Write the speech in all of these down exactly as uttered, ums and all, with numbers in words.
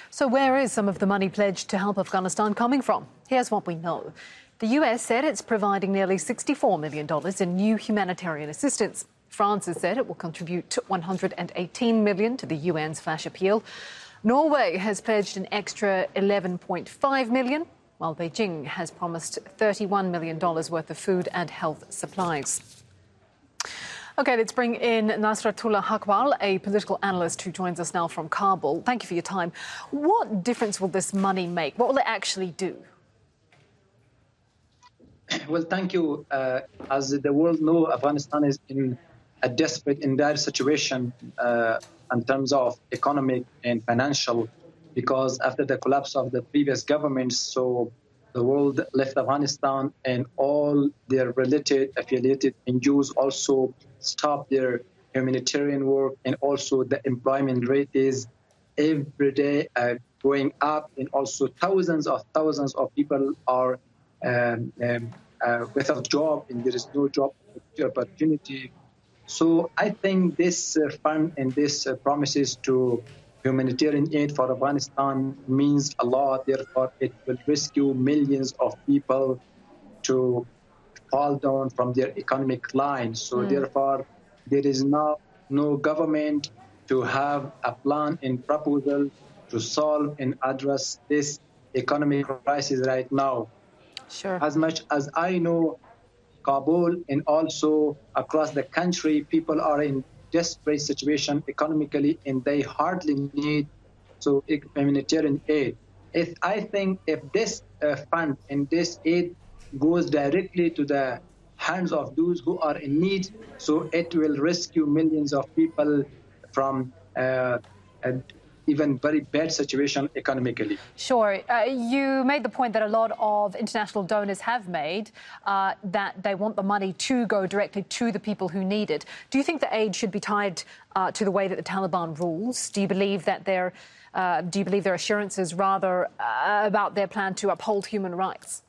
So where is some of the money pledged to help Afghanistan coming from? Here's what we know. The U S said it's providing nearly sixty-four million dollars in new humanitarian assistance. France has said it will contribute one hundred eighteen million dollars to the U N's flash appeal. Norway has pledged an extra eleven point five million dollars, while Beijing has promised thirty-one million dollars worth of food and health supplies. OK, let's bring in Nasratullah Hakwal, a political analyst who joins us now from Kabul. Thank you for your time. What difference will this money make? What will it actually do? Well, thank you. Uh, as the world knows, Afghanistan is in a desperate and dire situation uh, in terms of economic and financial, because after the collapse of the previous government, so the world left Afghanistan and all their related, affiliated N G Os also stopped their humanitarian work, and also the employment rate is every day uh, going up, and also thousands of thousands of people are um, um, uh, without job, and there is no job opportunity. So I think this uh, fund and this uh, promises to humanitarian aid for Afghanistan means a lot. Therefore, it will rescue millions of people to fall down from their economic line. So mm. therefore, there is now no government to have a plan and proposal to solve and address this economic crisis right now. Sure. As much as I know, Kabul and also across the country, people are in desperate situation economically, and they hardly need so humanitarian aid. If I think if this uh, fund and this aid goes directly to the hands of those who are in need, so it will rescue millions of people from uh, a even very bad situation economically. Sure. Uh, you made the point that a lot of international donors have made, uh, that they want the money to go directly to the people who need it. Do you think the aid should be tied uh, to the way that the Taliban rules? Do you believe that their, uh, do you believe their assurances rather uh, about their plan to uphold human rights?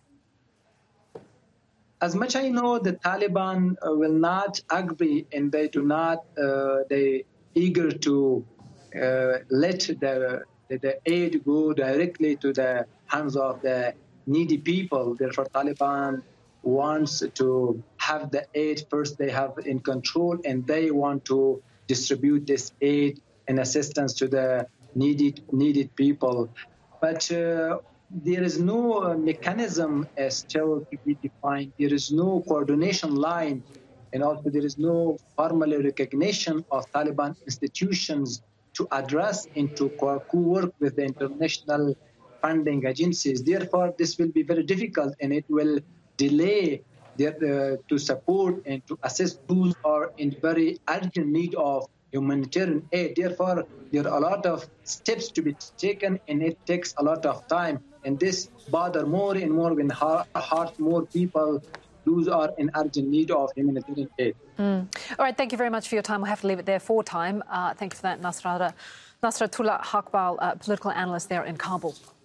As much as I know, the Taliban uh, will not agree, and they do not, uh, they eager to Uh, let the, the aid go directly to the hands of the needy people. Therefore, Taliban wants to have the aid first they have in control, and they want to distribute this aid and assistance to the needed needed people. But uh, there is no mechanism uh, still to be defined. There is no coordination line, and also there is no formal recognition of Taliban institutions to address and to co-work with the international funding agencies. Therefore, this will be very difficult, and it will delay their, uh, to support and to assist those who are in very urgent need of humanitarian aid. Therefore, there are a lot of steps to be taken, and it takes a lot of time. And this bother more and more when hurt more people. Those are in urgent need of humanitarian aid. Mm. All right, thank you very much for your time. We'll have to leave it there for time. Uh, thank you for that, Nasratullah Hakwal, uh, political analyst there in Kabul.